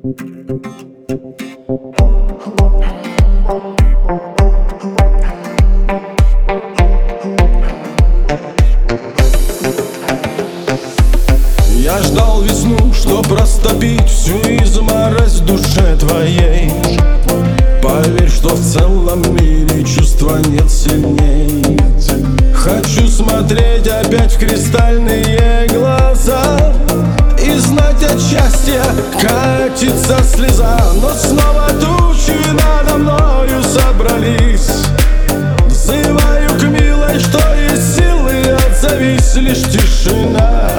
Я ждал весну, чтоб растопить всю изморозь в душе твоей. Поверь, что в целом мире чувства нет сильней. Хочу смотреть опять в кристальные глаза и знать, от счастья катится слеза. Но снова тучи надо мною собрались. Взываю к милой, что есть силы, отзовись, лишь тишина.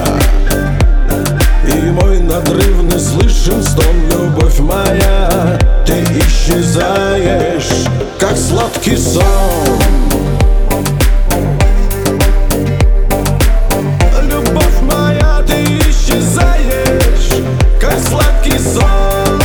И мой надрывный слышен стон, любовь моя. Ты исчезаешь, как сладкий сон. Любовь моя, ты исчезаешь, как сладкий сон.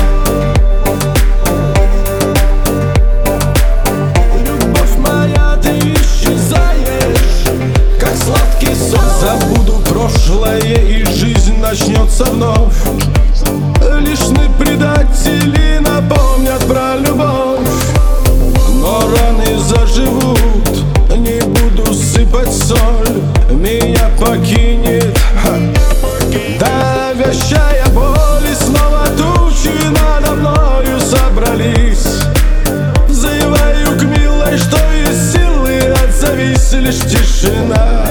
Любовь моя, ты исчезаешь, как сладкий сон. Забуду прошлое, и жизнь начнется вновь. Лишь предатели напомнят про любовь. Но раны заживут, не буду сыпать соль. Меня покинет давящая боль. И снова тучи надо мною собрались. Взываю к милой, что из силы, отзовись, лишь тишина.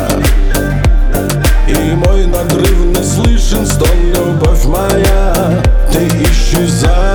И мой надрывный слышен стон, любовь моя. Ты исчезаешь.